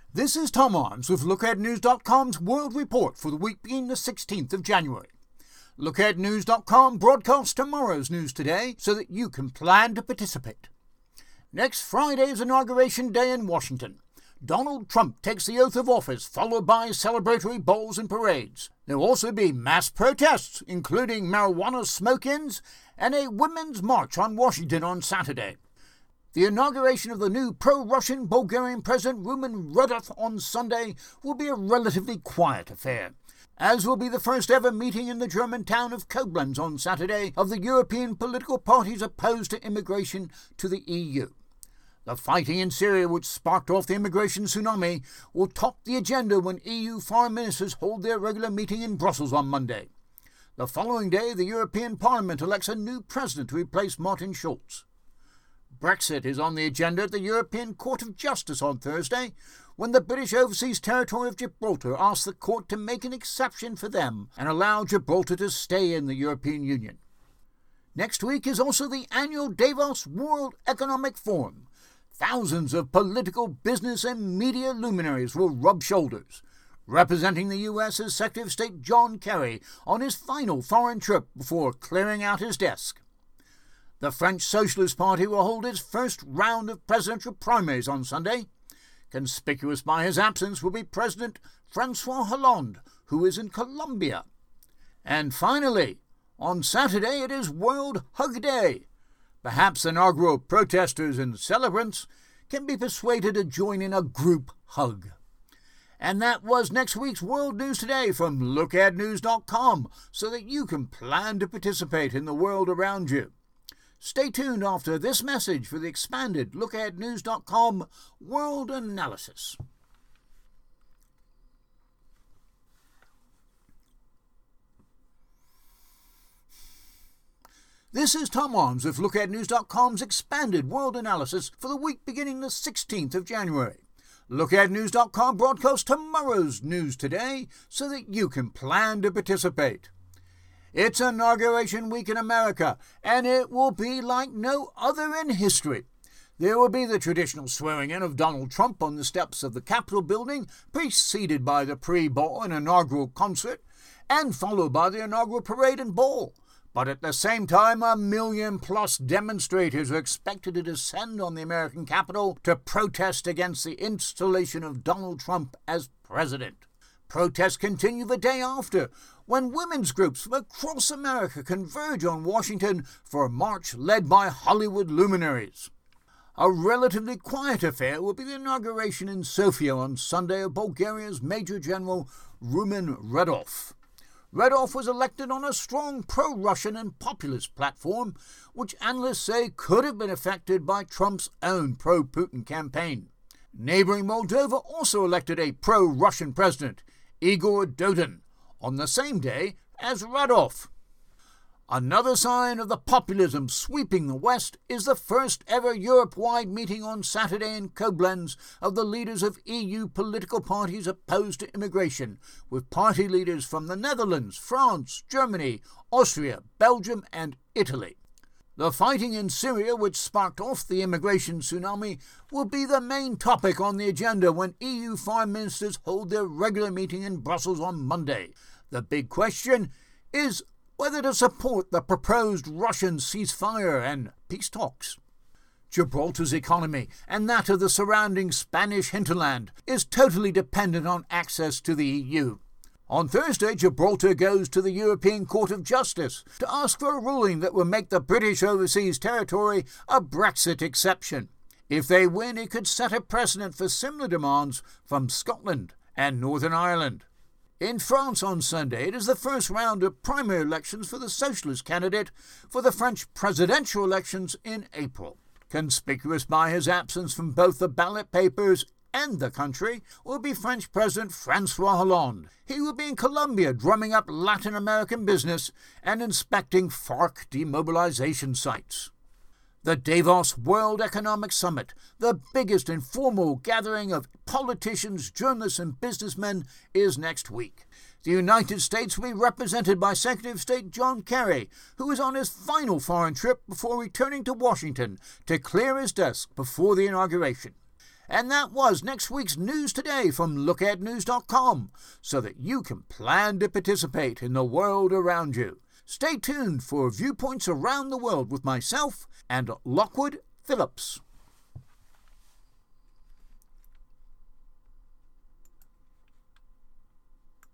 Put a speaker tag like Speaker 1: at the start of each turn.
Speaker 1: This is Tom Arms with LookAheadNews.com's World Report for the week beginning the 16th of January. LookAheadNews.com broadcasts tomorrow's news today so that you can plan to participate. Next Friday is Inauguration Day in Washington. Donald Trump takes the oath of office, followed by celebratory balls and parades. There will also be mass protests, including marijuana smoke-ins, and a women's march on Washington on Saturday. The inauguration of the new pro-Russian Bulgarian President Rumen Rudolph on Sunday will be a relatively quiet affair, as will be the first ever meeting in the German town of Koblenz on Saturday of the European political parties opposed to immigration to the EU. The fighting in Syria, which sparked off the immigration tsunami, will top the agenda when EU foreign ministers hold their regular meeting in Brussels on Monday. The following day, the European Parliament elects a new president to replace Martin Schulz. Brexit is on the agenda at the European Court of Justice on Thursday, when the British Overseas Territory of Gibraltar asked the court to make an exception for them and allow Gibraltar to stay in the European Union. Next week is also the annual Davos World Economic Forum. Thousands of political, business and media luminaries will rub shoulders. Representing the U.S. is Secretary of State John Kerry on his final foreign trip before clearing out his desk. The French Socialist Party will hold its first round of presidential primaries on Sunday. Conspicuous by his absence will be President François Hollande, who is in Colombia. And finally, on Saturday it is World Hug Day. Perhaps inaugural protesters and celebrants can be persuaded to join in a group hug. And that was next week's World News Today from LookAheadNews.com, so that you can plan to participate in the world around you. Stay tuned after this message for the expanded LookAheadNews.com World Analysis. This is Tom Arms with LookAheadNews.com's expanded World Analysis for the week beginning the 16th of January. LookAheadNews.com broadcasts tomorrow's news today so that you can plan to participate. It's Inauguration Week in America, and it will be like no other in history. There will be the traditional swearing-in of Donald Trump on the steps of the Capitol building, preceded by the pre-ball and inaugural concert, and followed by the inaugural parade and ball. But at the same time, 1 million-plus demonstrators are expected to descend on the American Capitol to protest against the installation of Donald Trump as president. Protests continue the day after, when women's groups from across America converge on Washington for a march led by Hollywood luminaries. A relatively quiet affair will be the inauguration in Sofia on Sunday of Bulgaria's Major General Rumen Rudolph. Rudolph was elected on a strong pro-Russian and populist platform, which analysts say could have been affected by Trump's own pro-Putin campaign. Neighboring Moldova also elected a pro-Russian president, Igor Dodon, on the same day as Rudolph. Another sign of the populism sweeping the West is the first ever Europe-wide meeting on Saturday in Koblenz of the leaders of EU political parties opposed to immigration, with party leaders from the Netherlands, France, Germany, Austria, Belgium and Italy. The fighting in Syria, which sparked off the immigration tsunami, will be the main topic on the agenda when EU foreign ministers hold their regular meeting in Brussels on Monday. The big question is whether to support the proposed Russian ceasefire and peace talks. Gibraltar's economy, and that of the surrounding Spanish hinterland, is totally dependent on access to the EU. On Thursday, Gibraltar goes to the European Court of Justice to ask for a ruling that will make the British Overseas Territory a Brexit exception. If they win, it could set a precedent for similar demands from Scotland and Northern Ireland. In France on Sunday, it is the first round of primary elections for the Socialist candidate for the French presidential elections in April. Conspicuous by his absence from both the ballot papers and the country will be French President François Hollande. He will be in Colombia drumming up Latin American business and inspecting FARC demobilization sites. The Davos World Economic Summit, the biggest informal gathering of politicians, journalists and businessmen, is next week. The United States will be represented by Secretary of State John Kerry, who is on his final foreign trip before returning to Washington to clear his desk before the inauguration. And that was next week's News Today from lookaheadnews.com, so that you can plan to participate in the world around you. Stay tuned for Viewpoints Around the World with myself and Lockwood Phillips.